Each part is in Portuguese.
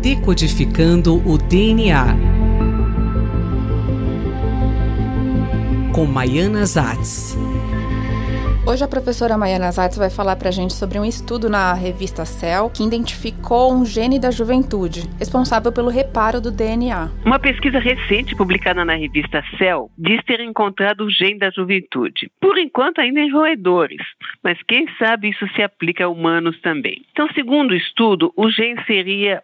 Decodificando o DNA, com Maiana Zatz. Hoje a professora Maiana Zatz vai falar pra gente sobre um estudo na revista Cell que identificou um gene da juventude, responsável pelo reparo do DNA. Uma pesquisa recente publicada na revista Cell diz ter encontrado o gene da juventude. Por enquanto ainda em roedores, mas quem sabe isso se aplica a humanos também. Então, segundo o estudo, o gene seria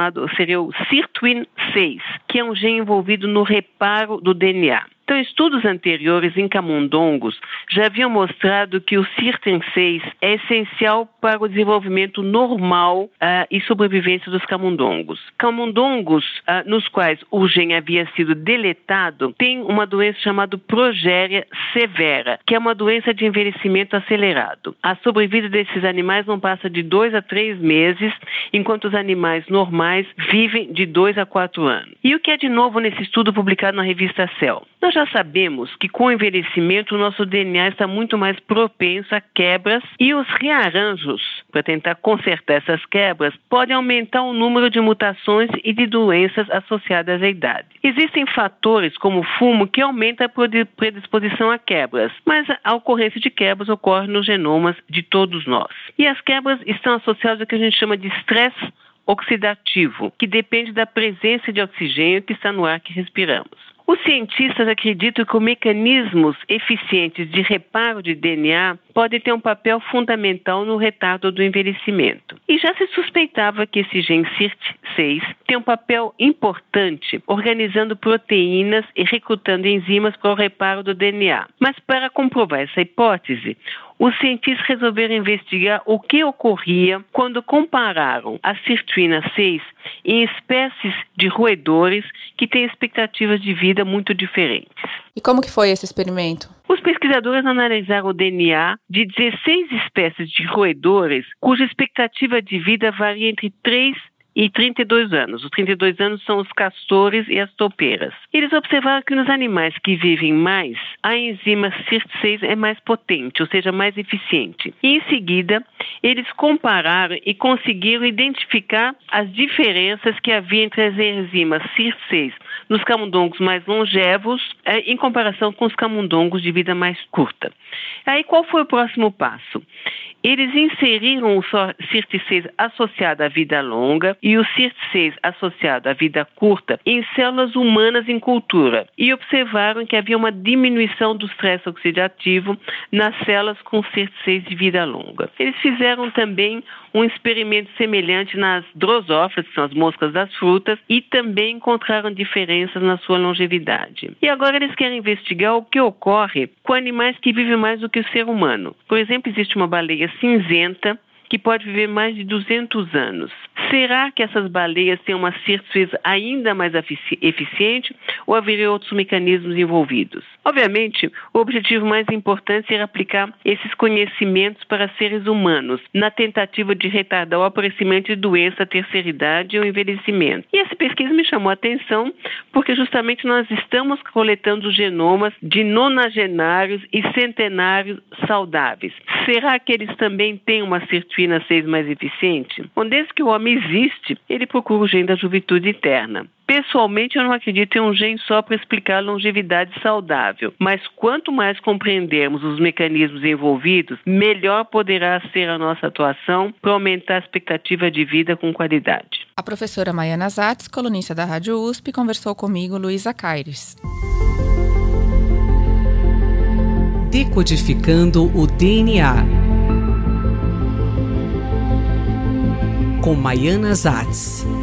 o sirtuin-6, que é um gene envolvido no reparo do DNA. Então, estudos anteriores em camundongos já haviam mostrado que o sirtuin-6 é essencial para o desenvolvimento normal e sobrevivência dos camundongos. Camundongos nos quais o gene havia sido deletado têm uma doença chamada progéria severa, que é uma doença de envelhecimento acelerado. A sobrevida desses animais não passa de 2 a 3 meses, enquanto os animais normais vivem de 2 a 4 anos. E o que é de novo nesse estudo publicado na revista Cell? Nós já sabemos que com o envelhecimento o nosso DNA está muito mais propenso a quebras e os rearranjos, para tentar consertar essas quebras, podem aumentar o número de mutações e de doenças associadas à idade. Existem fatores como o fumo que aumentam a predisposição a quebras, mas a ocorrência de quebras ocorre nos genomas de todos nós. E as quebras estão associadas ao que a gente chama de estresse oxidativo, que depende da presença de oxigênio que está no ar que respiramos. Os cientistas acreditam que os mecanismos eficientes de reparo de DNA podem ter um papel fundamental no retardo do envelhecimento. E já se suspeitava que esse gene SIRT6 tem um papel importante organizando proteínas e recrutando enzimas para o reparo do DNA. Mas para comprovar essa hipótese, os cientistas resolveram investigar o que ocorria quando compararam a sirtuina 6 em espécies de roedores que têm expectativas de vida muito diferentes. E como que foi esse experimento? Os pesquisadores analisaram o DNA de 16 espécies de roedores cuja expectativa de vida varia entre 3 e 32 anos. Os 32 anos são os castores e as toupeiras. Eles observaram que nos animais que vivem mais, a enzima SIRT6 é mais potente, ou seja, mais eficiente. E em seguida, eles compararam e conseguiram identificar as diferenças que havia entre as enzimas SIRT6 nos camundongos mais longevos em comparação com os camundongos de vida mais curta. Aí, qual foi o próximo passo? Eles inseriram o SIRT6 associado à vida longa e o SIRT6 associado à vida curta em células humanas em cultura e observaram que havia uma diminuição do estresse oxidativo nas células com SIRT6 de vida longa. Eles fizeram também um experimento semelhante nas drosófilas, que são as moscas das frutas, e também encontraram diferenças na sua longevidade. E agora eles querem investigar o que ocorre com animais que vivem mais do que o ser humano. Por exemplo, existe uma baleia cinzenta que pode viver mais de 200 anos. Será que essas baleias têm uma SIRT6 ainda mais eficiente ou haveria outros mecanismos envolvidos? Obviamente, o objetivo mais importante será aplicar esses conhecimentos para seres humanos, na tentativa de retardar o aparecimento de doença, a terceira idade e o envelhecimento. E essa pesquisa me chamou a atenção porque justamente nós estamos coletando os genomas de nonagenários e centenários saudáveis. Será que eles também têm uma sirtuina 6 mais eficiente? Bom, desde que o homem existe, ele procura o gene da juventude eterna. Pessoalmente, eu não acredito em um gene só para explicar a longevidade saudável, mas quanto mais compreendermos os mecanismos envolvidos, melhor poderá ser a nossa atuação para aumentar a expectativa de vida com qualidade. A professora Maiana Zatz, colunista da Rádio USP, conversou comigo, Luísa Caires. Decodificando o DNA, com Maiana Zatz.